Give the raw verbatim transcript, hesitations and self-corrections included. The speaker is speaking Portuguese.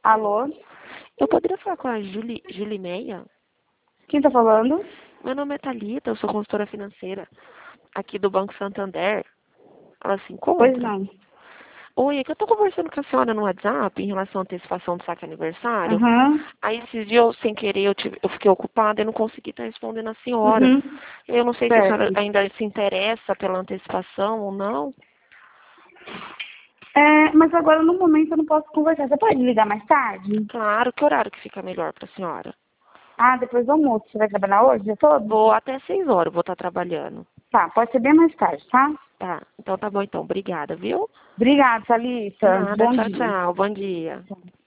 Alô? Eu poderia falar com a Julie, Julie Meia? Quem tá falando? Meu nome é Thalita, eu sou consultora financeira aqui do Banco Santander. Ela se Pois encontra? não. Oi, é que eu tô conversando com a senhora no WhatsApp em relação à antecipação do saque aniversário. Aham. Aí esses dias, eu, sem querer, eu, tive, eu fiquei ocupada e não consegui estar respondendo a senhora. Uhum. Eu não sei se a senhora Certo. ainda se interessa pela antecipação ou não. É, mas agora no momento eu não posso conversar. Você pode ligar mais tarde? Claro, que horário que fica melhor para a senhora? Ah, depois do almoço. Você vai trabalhar hoje, o dia todo? Vou até seis horas, eu vou estar trabalhando. Tá, pode ser bem mais tarde, tá? Tá, então tá bom então. Obrigada, viu? Obrigada, Thalita. Nada, Bom tchau, dia. tchau. Bom dia.